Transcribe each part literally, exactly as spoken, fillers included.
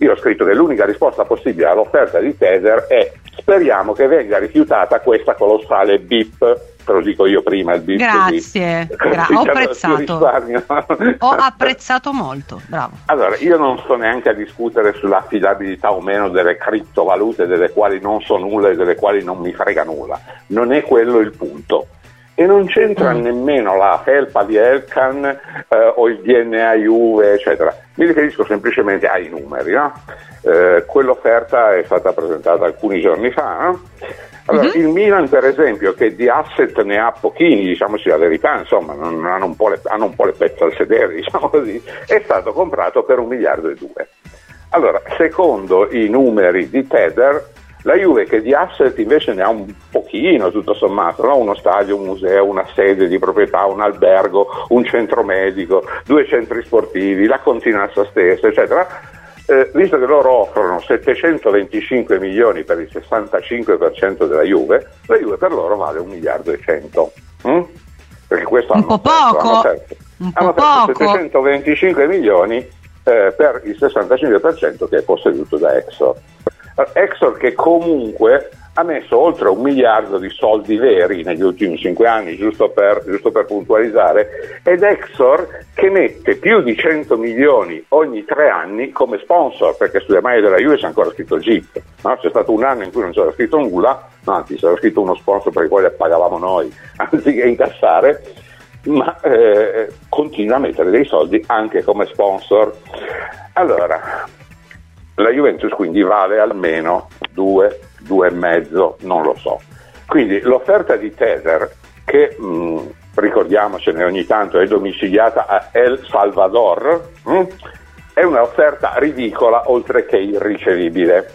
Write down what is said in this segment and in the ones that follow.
Io ho scritto che l'unica risposta possibile all'offerta di Tether è: speriamo che venga rifiutata questa colossale B I P. Te lo dico io prima, il B I P. Grazie, gra- ho apprezzato. Ho apprezzato molto, bravo. Allora, io non sto neanche a discutere sull'affidabilità o meno delle criptovalute, delle quali non so nulla e delle quali non mi frega nulla. Non è quello il punto. E non c'entra mm. nemmeno la felpa di Elkann eh, o il D N A Juve, eccetera. Mi riferisco semplicemente ai numeri, no? Eh, quell'offerta è stata presentata alcuni giorni fa, no? Allora, mm-hmm. il Milan, per esempio, che di asset ne ha pochini, diciamoci la verità, insomma, non, hanno, un po le, hanno un po' le pezze al sedere, diciamo così, è stato comprato per un miliardo e due. Allora, secondo i numeri di Tether, la Juve, che di asset invece ne ha un pochino, tutto sommato, no? Uno stadio, un museo, una sede di proprietà, un albergo, un centro medico, due centri sportivi, la continenza stessa, eccetera. Eh, visto che loro offrono settecentoventicinque milioni per il sessantacinque per cento della Juve, la Juve per loro vale un miliardo e cento. Mm? Perché questo un po' poco, un po' poco. settecentoventicinque milioni eh, per il sessantacinque per cento che è posseduto da Exor. Exor che comunque ha messo oltre un miliardo di soldi veri negli ultimi cinque anni, giusto per, giusto per puntualizzare, ed Exor che mette più di cento milioni ogni tre anni come sponsor, perché sulle maglie della Juve c'è ancora scritto Jeep, no? C'è stato un anno in cui non c'era scritto nulla, no, anzi c'era scritto uno sponsor per il quale pagavamo noi anziché incassare, ma eh, continua a mettere dei soldi anche come sponsor. Allora, la Juventus quindi vale almeno due, due e mezzo, non lo so. Quindi l'offerta di Tether, che mh, ricordiamocene ogni tanto è domiciliata a El Salvador, mh, è un'offerta ridicola oltre che irricevibile.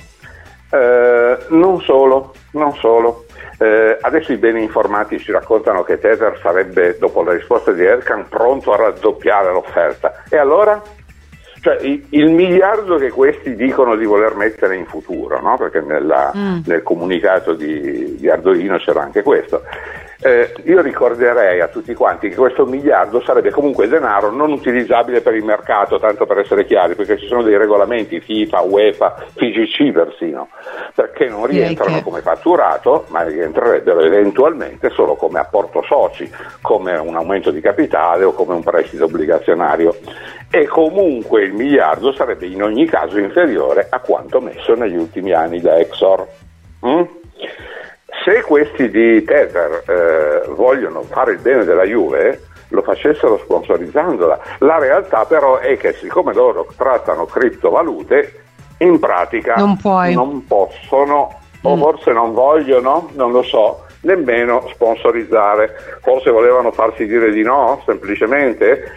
Eh, non solo, non solo. Eh, adesso i bene informati ci raccontano che Tether sarebbe, dopo la risposta di Elkann, pronto a raddoppiare l'offerta. E allora? Cioè il, il miliardo che questi dicono di voler mettere in futuro, no? Perché nella, mm. nel comunicato di, di Ardoino c'era anche questo. Eh, io ricorderei a tutti quanti che questo miliardo sarebbe comunque denaro non utilizzabile per il mercato, tanto per essere chiari, perché ci sono dei regolamenti FIFA, UEFA, F I G C persino, perché non rientrano come fatturato, ma rientrerebbero eventualmente solo come apporto soci, come un aumento di capitale o come un prestito obbligazionario. E comunque il miliardo sarebbe in ogni caso inferiore a quanto messo negli ultimi anni da Exor. Mm? Se questi di Tether eh, vogliono fare il bene della Juve, lo facessero sponsorizzandola. La realtà però è che siccome loro trattano criptovalute, in pratica non, puoi. non possono, o mm. forse non vogliono, non lo so, nemmeno sponsorizzare. Forse volevano farsi dire di no, semplicemente,